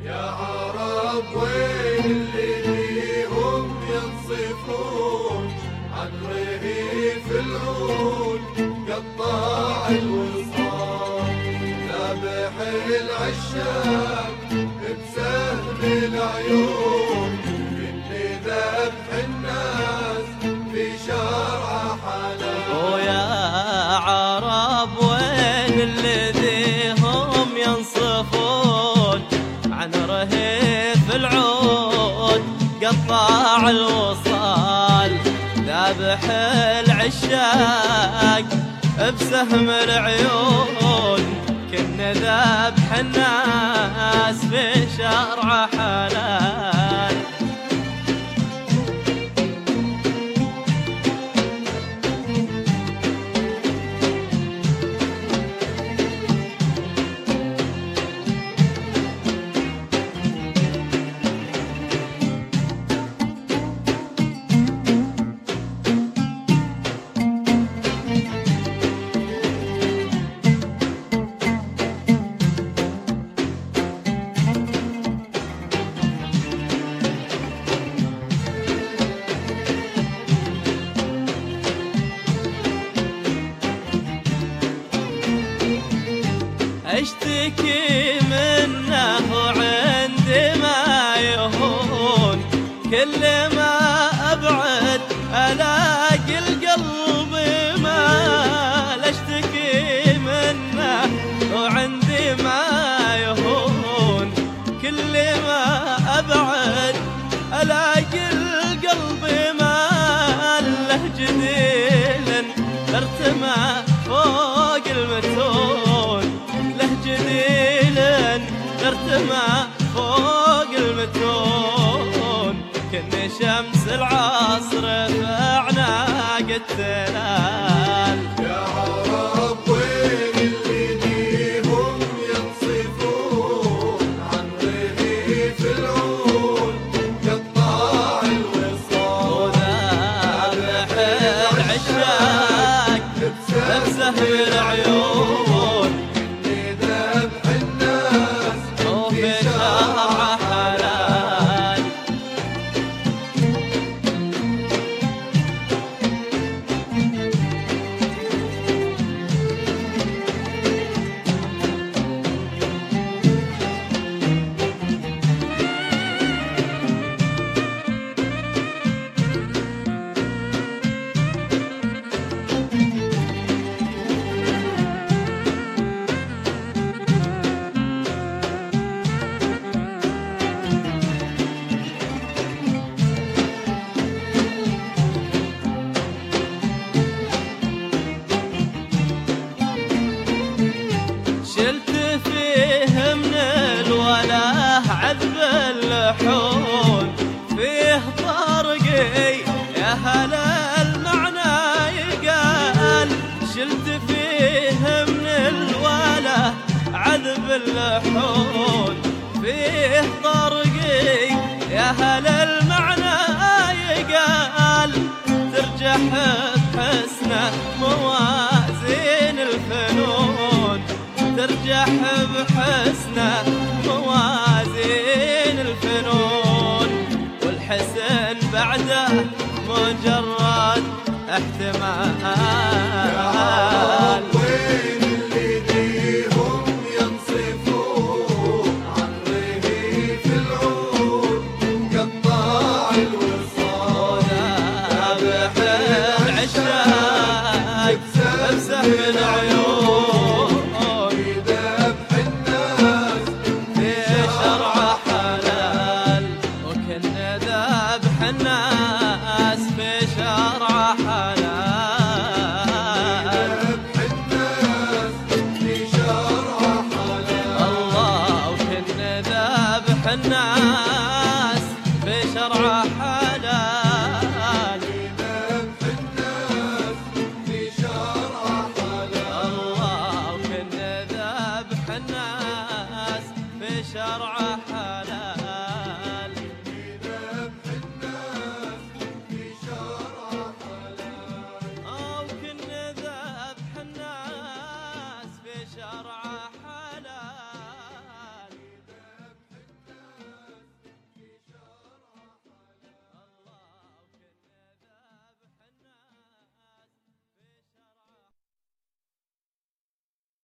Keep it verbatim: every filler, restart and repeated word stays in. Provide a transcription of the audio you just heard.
يا عرب وين اللي فيهم ينصفون عن رغيف العود قطاع الوصال، ذابح العشاق بسهم العيون، إني ذبح الناس في شرع حلال. ويا عرب وين الذي هم ينصفون عن رهيف العود قطاع الوصال، ذابح العشاق بسهم العيون، كنا ذبح الناس في شرع حلال. اشتكي منه وعندي ما يهون، كل ما ابعد الاقي القلب مال. اشتكي منه وعندي ما يهون، كل ما ابعد الاقي القلب مال. له جديل ارتمى فوق المتون، جديلا ارتمى فوق المتون، كن شمس العصر فأعناق التلال. يا عرب وين اللي بيهم ينصفون عن رغيف العود قطاع الوصال، وذابح العشاق بسهم العيون، عذب اللحون فيه طرقي يا هلا المعنى يقال. شلت فيه من الولا عذب اللحون فيه طرقي يا هلا المعنى يقال. ترجح بحسنه موازين الفنون، ترجح بحسنه موازين الفنون، والحسن بعده مجرد احتمال. وين اللي بيهم ينصفون عن رغيف العود قطاع الوصال، ذابح العشاق بسهم العيون، الناس في شرع حلال. الناس في شرع حلال. الله وكن ذابح الناس في شرع حلال. ذبح الناس في شرع حلال. الله وكن ذابح الناس في شرع حلال.